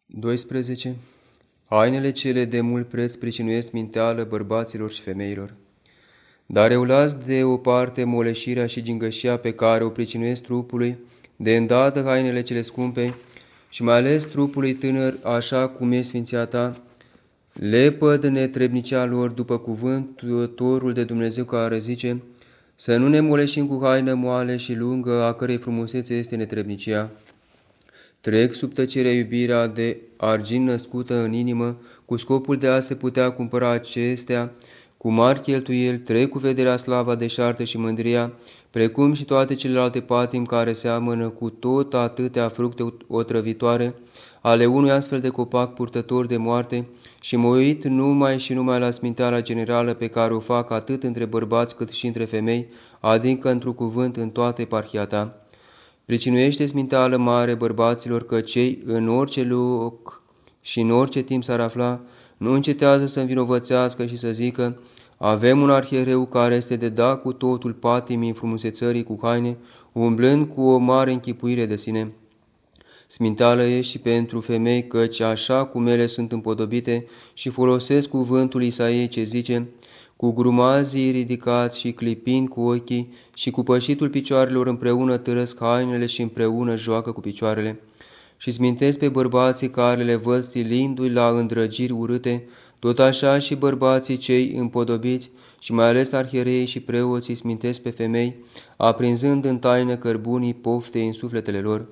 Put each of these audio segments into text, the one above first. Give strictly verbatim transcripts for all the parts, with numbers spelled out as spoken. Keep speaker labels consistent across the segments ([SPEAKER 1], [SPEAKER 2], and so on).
[SPEAKER 1] doisprezece. Hainele cele de mult preț pricinuiesc minteală bărbaților și femeilor. Dar eulați de o parte moleșirea și gingășia pe care o pricinuiesc trupului, de îndată hainele cele scumpe și mai ales trupului tânăr, așa cum e sfinția ta, lepăd netrebnicea lor după cuvântul de Dumnezeu care zice, să nu ne moleșim cu haină moale și lungă, a cărei frumusețe este netrebnicia. Trec sub tăcerea iubirea de argint născută în inimă, cu scopul de a se putea cumpăra acestea, cu mari cheltuieli, trec cu vederea slava deșartă și mândria, precum și toate celelalte patim care seamănă cu tot atâtea fructe otrăvitoare, ale unui astfel de copac purtător de moarte, și mă uit numai și numai la sminteala generală pe care o fac atât între bărbați cât și între femei, adică într-un cuvânt în toată eparhia ta. Pricinuiește sminteală mare bărbaților că cei în orice loc și în orice timp s-ar afla, nu încetează să învinovățească și să zică, avem un arhiereu care este de da cu totul patimii înfrumusețării cu haine, umblând cu o mare închipuire de sine. Sminteală e și pentru femei, căci așa cum ele sunt împodobite și folosesc cuvântul Isaiei ce zice, cu grumazii ridicați și clipind cu ochii și cu pășitul picioarelor împreună târăsc hainele și împreună joacă cu picioarele. Și smintesc pe bărbații care le văd stilindu-i la îndrăgiri urâte, tot așa și bărbații cei împodobiți și mai ales arhiereii și preoții smintesc pe femei, aprinzând în taină cărbunii poftei în sufletele lor.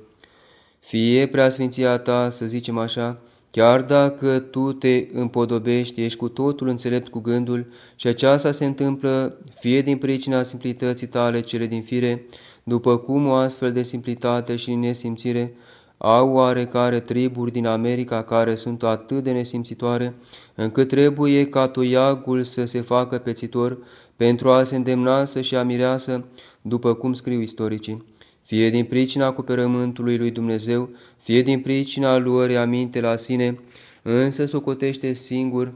[SPEAKER 1] Fie preasfinția ta, să zicem așa, chiar dacă tu te împodobești, ești cu totul înțelept cu gândul și aceasta se întâmplă fie din pricina simplității tale cele din fire, după cum o astfel de simplitate și nesimțire au oarecare triburi din America care sunt atât de nesimțitoare, încât trebuie ca toiagul să se facă pețitor pentru a se îndemna să-și amireasă, după cum scriu istoricii. Fie din pricina cuperământului lui Dumnezeu, fie din pricina luării aminte la sine, însă socotește singur.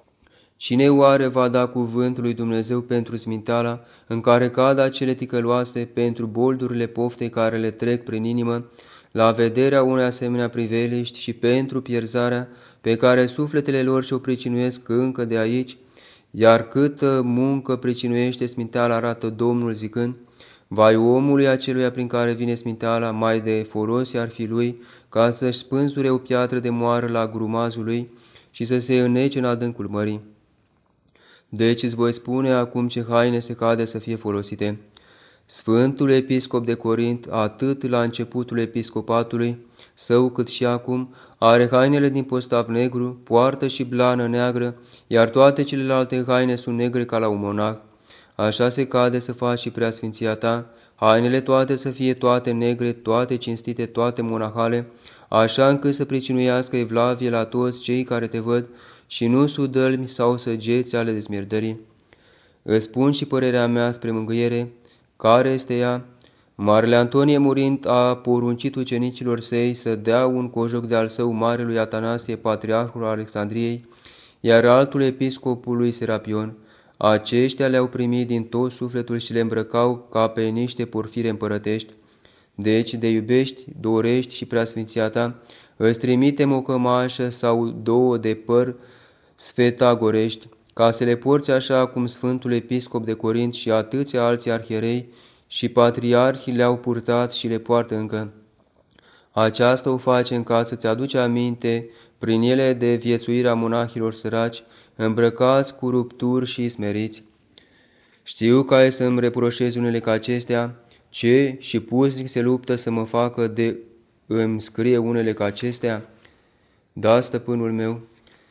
[SPEAKER 1] Cine oare va da cuvântul lui Dumnezeu pentru sminteala în care cad acele ticăloase, pentru boldurile poftei care le trec prin inimă, la vederea unei asemenea priveliști și pentru pierzarea pe care sufletele lor și-o pricinuiesc încă de aici, iar câtă muncă pricinuiește sminteala arată Domnul zicând, vai omului aceluia prin care vine sminteala, mai de folos ar fi lui, ca să-și spânzure o piatră de moară la grumazul lui și să se înnece în adâncul mării. Deci îți voi spune acum ce haine se cade să fie folosite. Sfântul episcop de Corint, atât la începutul episcopatului său cât și acum, are hainele din postav negru, poartă și blană neagră, iar toate celelalte haine sunt negre ca la un monah. Așa se cade să faci și preasfinția ta, hainele toate să fie toate negre, toate cinstite, toate monahale, așa încât să pricinuiască evlavie la toți cei care te văd și nu sudălmi sau săgeți ale dezmierdării. Îți spun și părerea mea spre mângâiere, care este ea? Marele Antonie murind a poruncit ucenicilor săi să dea un cojoc de al său marelui Atanasie, patriarhul Alexandriei, iar altul episcopului Serapion. Aceștia le-au primit din tot sufletul și le îmbrăcau ca pe niște porfire împărătești. Deci, de iubești, dorești și preasfinția ta, îți trimitem o cămașă sau două de păr sfetagorești, ca să le porți așa cum Sfântul Episcop de Corint și atâția alții arhierei și patriarhi le-au purtat și le poartă încă. Aceasta o facem ca să-ți aduce aminte prin ele de viețuirea monahilor săraci, îmbrăcați cu rupturi și smeriți. Știu că ai să-mi reproșezi unele ca acestea, ce și pusnic se luptă să mă facă de îmi scrie unele ca acestea? Da, stăpânul meu,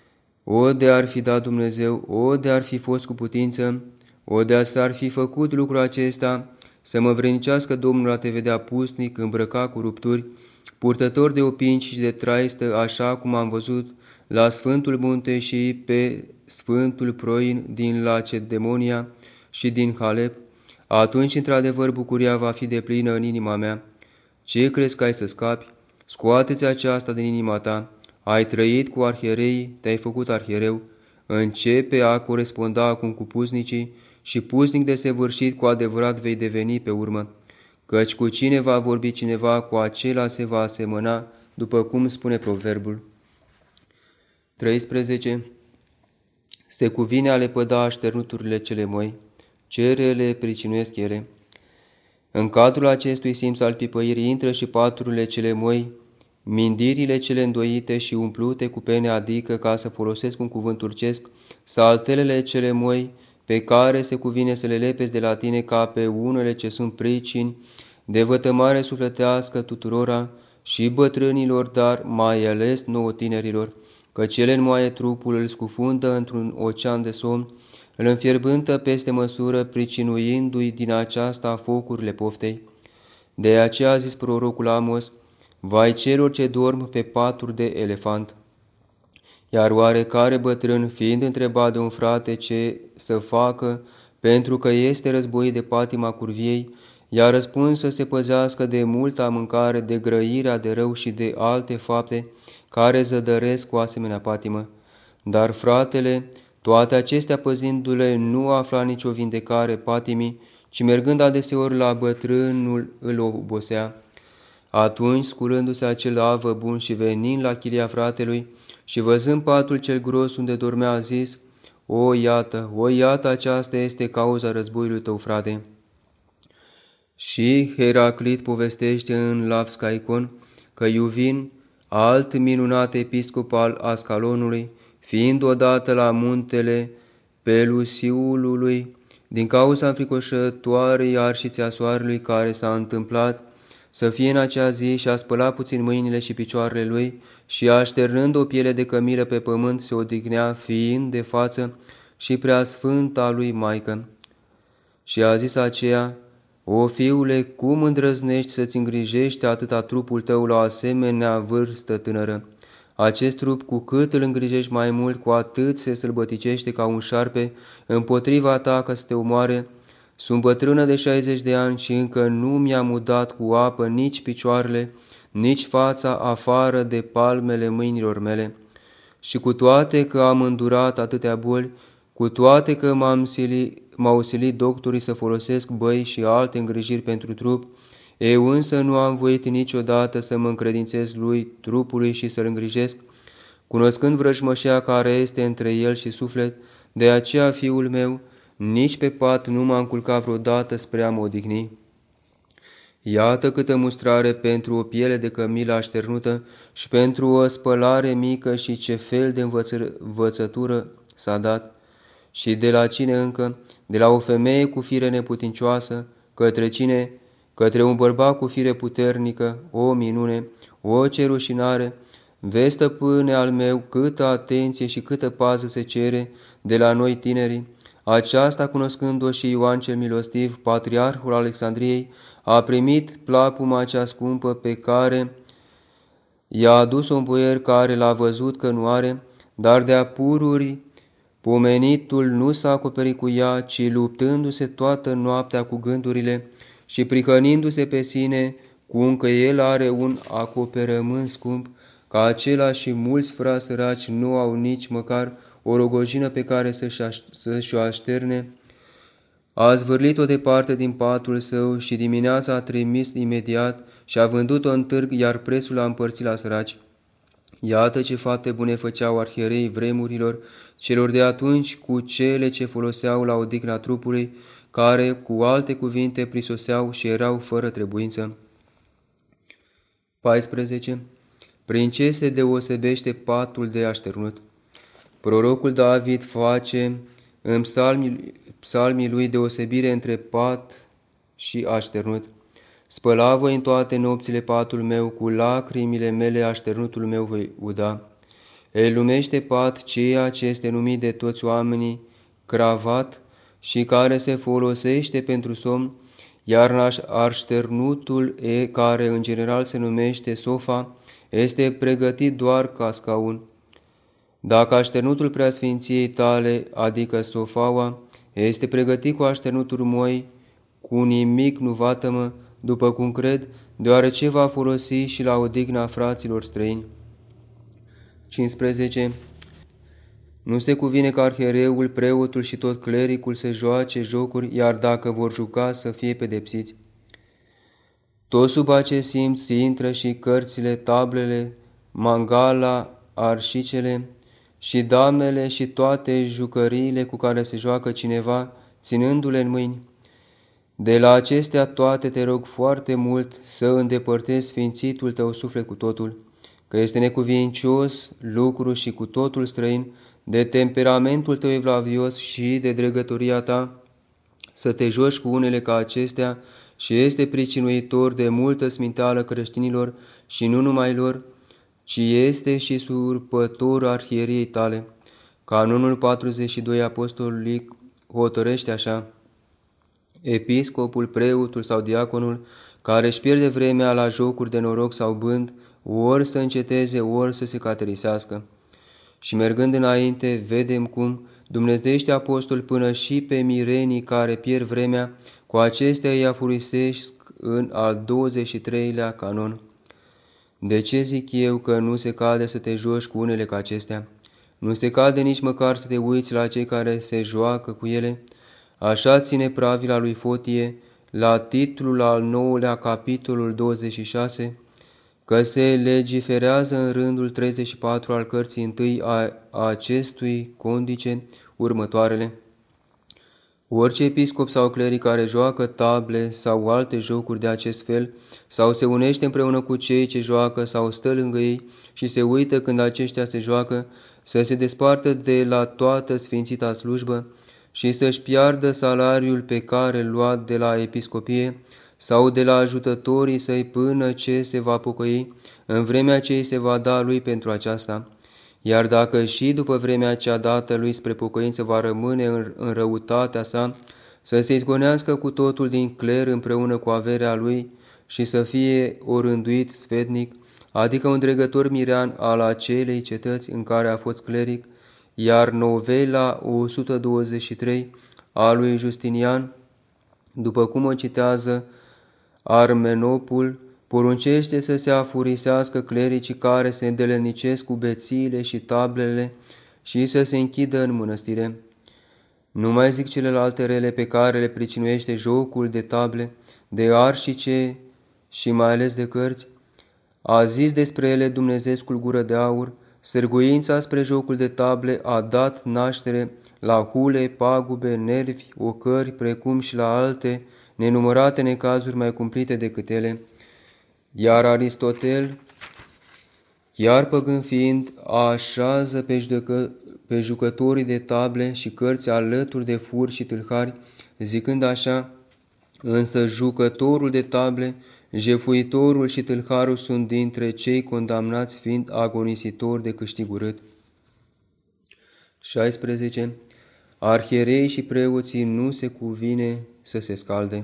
[SPEAKER 1] o de ar fi dat Dumnezeu, o de ar fi fost cu putință, o de s-ar fi făcut lucrul acesta, să mă vrenicească Domnul a te vedea pusnic, îmbrăcat cu rupturi, purtător de opinci și de traistă, așa cum am văzut la Sfântul Munte și pe Sfântul Proin din Lacedemonia și din Halep, atunci într-adevăr bucuria va fi deplină în inima mea. Ce crezi că ai să scapi? Scoate-ți aceasta din inima ta. Ai trăit cu arhierei, te-ai făcut arhiereu, începe a coresponda acum cu puznicii și puznic desăvârșit cu adevărat vei deveni pe urmă. Căci cu cine va vorbi cineva, cu acela se va asemăna, după cum spune proverbul. treisprezece. Se cuvine a lepăda așternuturile cele moi, ce rele pricinuiesc ele. În cadrul acestui simț al pipăirii intră și paturile cele moi, mindirile cele îndoite și umplute cu pene, adică, ca să folosesc un cuvânt turcesc, saltelele cele moi, pe care se cuvine să le lepezi de la tine ca pe unele ce sunt pricini de vătămare sufletească tuturora și bătrânilor, dar mai ales nouă tinerilor, că cele înmoaie trupul, îl scufundă într-un ocean de somn, îl înfierbântă peste măsură, pricinuindu-i din aceasta focurile poftei. De aceea a zis prorocul Amos: vai celor ce dorm pe paturi de elefant. Iar oarecare bătrân, fiind întrebat de un frate ce să facă, pentru că este războit de patima curviei, i-a răspuns să se păzească de multa mâncare, de grăirea de rău și de alte fapte care zădăresc cu asemenea patimă. Dar fratele, toate acestea păzindu-le, nu afla nicio vindecare patimii, ci mergând adeseori la bătrânul îl obosea. Atunci, sculându-se acel avă bun și venind la chilia fratelui și văzând patul cel gros unde dormea, a zis: o, iată, o, iată, aceasta este cauza războiului tău, frate. Și Heraclit povestește în Lavscaicon că Iuvin, alt minunat episcop al Ascalonului, fiind odată la muntele Pelusiulului, din cauza înfricoșătoarei arșițe a soarelui care s-a întâmplat să fie în acea zi, și-a spălat puțin mâinile și picioarele lui și, așternând o piele de cămilă pe pământ, se odihnea, fiind de față și prea sfânta lui maică. Și a zis aceea: o, fiule, cum îndrăznești să-ți îngrijești atâta trupul tău la o asemenea vârstă tânără? Acest trup, cu cât îl îngrijești mai mult, cu atât se sălbăticește ca un șarpe împotriva ta ca să te omoare. Sunt bătrână de șaizeci de ani și încă nu mi-am udat cu apă nici picioarele, nici fața afară de palmele mâinilor mele. Și cu toate că am îndurat atâtea boli, cu toate că m-am silit, m-au silit doctorii să folosesc băi și alte îngrijiri pentru trup, eu însă nu am voit niciodată să mă încredințez lui trupului și să-l îngrijesc, cunoscând vrăjmășia care este între el și suflet. De aceea, fiul meu, nici pe pat nu m-am culcat vreodată spre a mă odihni. Iată câtă mustrare pentru o piele de cămilă așternută și pentru o spălare mică și ce fel de învăță învățătură s-a dat. Și de la cine încă? De la o femeie cu fire neputincioasă, către cine? Către un bărbat cu fire puternică, o minune, o ce rușinare! Vezi, stăpâne al meu, câtă atenție și câtă pază se cere de la noi tinerii. Aceasta, cunoscând-o și Ioan cel Milostiv, patriarhul Alexandriei, a primit plapuma cea scumpă pe care i-a adus un boier care l-a văzut că nu are, dar de-a pururi pomenitul nu s-a acoperit cu ea, ci luptându-se toată noaptea cu gândurile și prihănindu-se pe sine, cum că el are un acoperământ scump, ca acela și mulți frați săraci nu au nici măcar o rogojină pe care să-și o așterne, a zvârlit-o departe din patul său și dimineața a trimis imediat și a vândut-o în târg, iar prețul l-a împărțit la săraci. Iată ce fapte bune făceau arhierei vremurilor celor de atunci cu cele ce foloseau la odihna trupului, care, cu alte cuvinte, prisoseau și erau fără trebuință. paisprezece. Prin ce se deosebește patul de așternut? Prorocul David face în psalmii, psalmii lui deosebire între pat și așternut. Spăla voi în toate nopțile patul meu, cu lacrimile mele așternutul meu voi uda. El numește pat ceea ce este numit de toți oamenii cravat și care se folosește pentru somn, iar așternutul, e, care în general se numește sofa, este pregătit doar ca scaun. Dacă așternutul preasfinției tale, adică sofaua, este pregătit cu așternuturi moi, cu nimic nu vatămă, după cum cred, deoarece va folosi și la odihna fraților străini. cincisprezece. Nu se cuvine ca arhiereul, preotul și tot clericul să joace jocuri, iar dacă vor juca să fie pedepsiți. Tot sub acest simț intră și cărțile, tablele, mangala, arșicele și damele și toate jucăriile cu care se joacă cineva, ținându-le în mâini. De la acestea toate te rog foarte mult să îndepărtezi sfințitul tău suflet cu totul, că este necuvincios lucru și cu totul străin de temperamentul tău evlavios și de dregătoria ta, să te joci cu unele ca acestea și este pricinuitor de multă sminteală creștinilor și nu numai lor, ci este și surpător arhieriei tale. Canonul patruzeci și doi apostolic hotărăște așa: episcopul, preotul sau diaconul care își pierde vremea la jocuri de noroc sau bând, ori să înceteze, ori să se caterisească. Și mergând înainte, vedem cum dumnezeiește apostoli până și pe mirenii care pierd vremea, cu acestea îi afurisesc în al douăzeci și treilea canon. De ce zic eu că nu se cade să te joci cu unele ca acestea? Nu se cade nici măcar să te uiți la cei care se joacă cu ele? Așa ține pravila lui Fotie, la titlul al nouălea, capitolul douăzeci și șase, că se legiferează în rândul treizeci și patru al cărții întâi a acestui condice următoarele: orice episcop sau cleric care joacă table sau alte jocuri de acest fel, sau se unește împreună cu cei ce joacă sau stă lângă ei și se uită când aceștia se joacă, să se despartă de la toată sfințita slujbă și să-și piardă salariul pe care îl lua de la episcopie sau de la ajutătorii săi până ce se va pocăi, în vremea ce îi se va da lui pentru aceasta. Iar dacă și după vremea cea dată lui spre pocăință va rămâne în, în răutatea sa, să se izgonească cu totul din cler împreună cu averea lui și să fie orânduit sfetnic, adică un dregător mirean al acelei cetăți în care a fost cleric, iar novela o sută douăzeci și trei a lui Justinian, după cum o citează Armenopul, poruncește să se afurisească clericii care se îndeletnicesc cu bețiile și tablele și să se închidă în mănăstire. Nu mai zic celelalte rele pe care le pricinuiește jocul de table, de arșice și mai ales de cărți. A zis despre ele Dumnezeescul Gură de Aur: sârguința spre jocul de table a dat naștere la hule, pagube, nervi, ocări, precum și la alte nenumărate necazuri mai cumplite decât ele. Iar Aristotel, chiar păgân fiind, așează pe, judecă, pe jucătorii de table și cărți alături de furi și tâlhari, zicând așa: însă jucătorul de table, jefuitorul și tâlharul sunt dintre cei condamnați, fiind agonisitori de câștig urât. șaisprezece. Arhierei și preoții nu se cuvine să se scalde.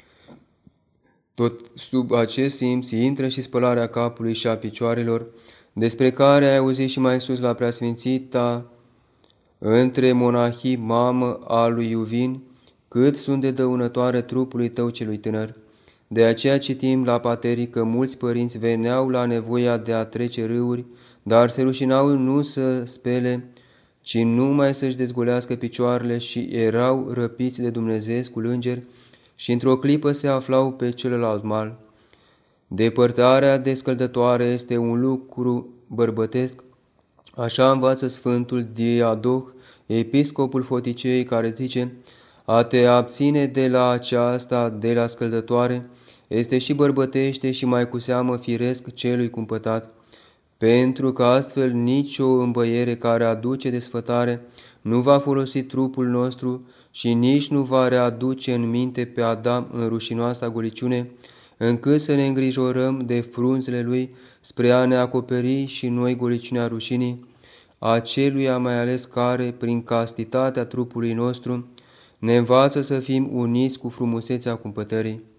[SPEAKER 1] Tot sub acest simț intră și spălarea capului și a picioarelor, despre care ai auzit și mai sus la preasfințita între monahii mamă a lui Iuvin, cât sunt de dăunătoare trupului tău celui tânăr. De aceea citim la Paterii că mulți părinți veneau la nevoia de a trece râuri, dar se rușinau nu să spele, ci numai să-și dezgolească picioarele și erau răpiți de Dumnezeescul înger și într-o clipă se aflau pe celălalt mal. Depărtarea descăldătoare este un lucru bărbătesc, așa învață Sfântul Diadoh, episcopul Foticei, care zice: a te abține de la aceasta, de la scăldătoare, este și bărbătește și mai cu seamă firesc celui cumpătat, pentru că astfel nicio îmbăiere care aduce desfătare nu va folosi trupul nostru și nici nu va readuce în minte pe Adam în rușinoasa goliciune, încât să ne îngrijorăm de frunzele lui spre a ne acoperi și noi goliciunea rușinii, aceluia mai ales care, prin castitatea trupului nostru, ne învață să fim uniți cu frumusețea cumpătării.